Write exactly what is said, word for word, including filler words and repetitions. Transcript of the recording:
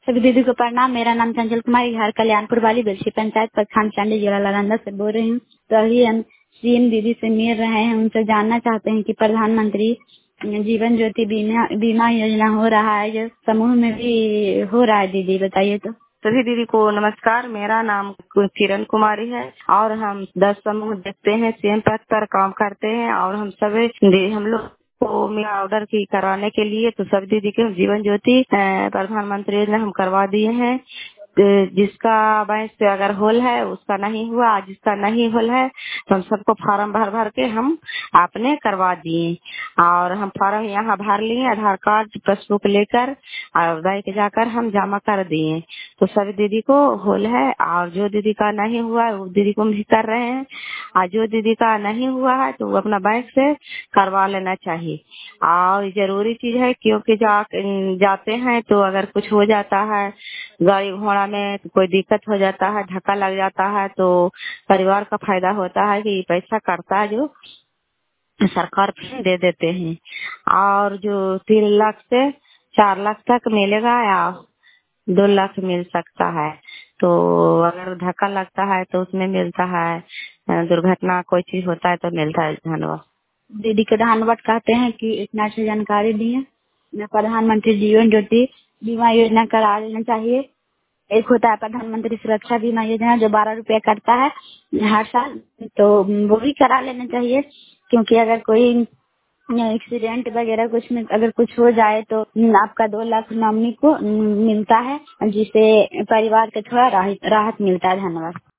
सभी दीदी को प्रणाम। मेरा नाम चंचल कुमारी, घर कल्याणपुर वाली बेलछी पंचायत प्रखंड चंडी जिला नालंदा से बोल रही हूँ। तो अभी हम सीएम दीदी से मिल रहे हैं। उनसे जानना चाहते हैं कि प्रधानमंत्री जीवन ज्योति बीमा बीमा योजना हो रहा है, जो समूह में भी हो रहा है। दीदी बताइए। तो सभी दीदी को नमस्कार। मेरा नाम किरण कुमारी है और हम दस समूह देखते हैं, सीएम पद पर काम करते हैं और हम सभी हम लोग को मेरा ऑर्डर की कराने के लिए तो सभी दीदी के जीवन ज्योति अ, प्रधानमंत्री योजना हम करवा दिए हैं। अ, जिसका बैंक से अगर होल है उसका नहीं हुआ, जिसका नहीं होल है तो हम सबको फार्म भर भर के हम आपने करवा दिए और हम फार्म यहाँ भर लिए, आधार कार्ड पासबुक लेकर और बैंक जाकर हम जमा कर दिए। तो सभी दीदी को होल है और जो दीदी का नहीं हुआ है वो दीदी को भी कर रहे हैं और जो दीदी का नहीं हुआ है तो वो अपना बैंक से करवा लेना चाहिए। और जरूरी चीज है क्योंकि जा, जाते हैं तो अगर कुछ हो जाता है, गाड़ी घोड़ा में तो कोई दिक्कत हो जाता है, धक्का लग जाता है तो परिवार का फायदा होता है कि पैसा कटता है जो सरकार फिर दे देते हैं। और जो तीन लाख से चार लाख तक मिलेगा या दो लाख मिल सकता है। तो अगर धक्का लगता है तो उसमें मिलता है, दुर्घटना कोई चीज होता है तो मिलता है। धन्यवाद। दीदी को धन्यवाद कहते हैं कि इतना अच्छी जानकारी दी है। प्रधानमंत्री जीवन ज्योति बीमा योजना करा लेना चाहिए। एक होता है प्रधानमंत्री सुरक्षा बीमा योजना जो बारह रुपया करता है हर साल, तो वो भी करा लेना चाहिए। क्योंकि अगर कोई एक्सीडेंट वगैरह कुछ में अगर कुछ हो जाए तो आपका दो लाख नॉमिनी को मिलता है, जिससे परिवार को थोड़ा राहत राहत मिलता है। धन्यवाद।